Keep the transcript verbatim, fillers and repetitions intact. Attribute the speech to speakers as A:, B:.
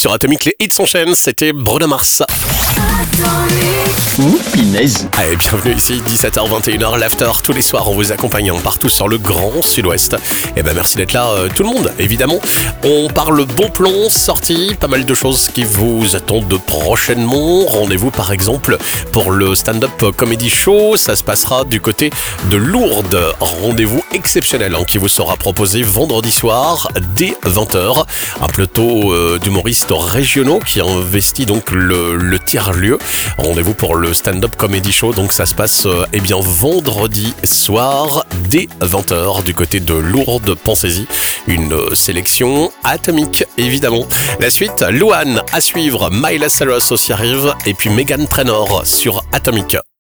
A: Sur Atomic, les hits s'enchaînent, c'était Bruno Mars.
B: Ouh, pinaise.
A: Allez, bienvenue ici, dix-sept heures vingt et une heures, l'after, tous les soirs, en vous accompagnant partout sur le Grand Sud-Ouest. Et ben merci d'être là, euh, tout le monde, évidemment. On parle bon plan, sortie, pas mal de choses qui vous attendent prochainement. Rendez-vous par exemple pour le stand-up comedy show, ça se passera du côté de Lourdes. Rendez-vous exceptionnel hein, qui vous sera proposé vendredi soir dès vingt heures. Un plateau euh, d'humoristes régionaux qui investit donc le, le tiers-lieu. Rendez-vous pour le stand-up comedy show, donc ça se passe euh, eh bien vendredi soir dès vingt heures du côté de Lourdes. Pensez-y, une euh, sélection atomique évidemment. La suite, Louane à suivre, Miley Cyrus aussi arrive et puis Meghan Trainor sur Atomic.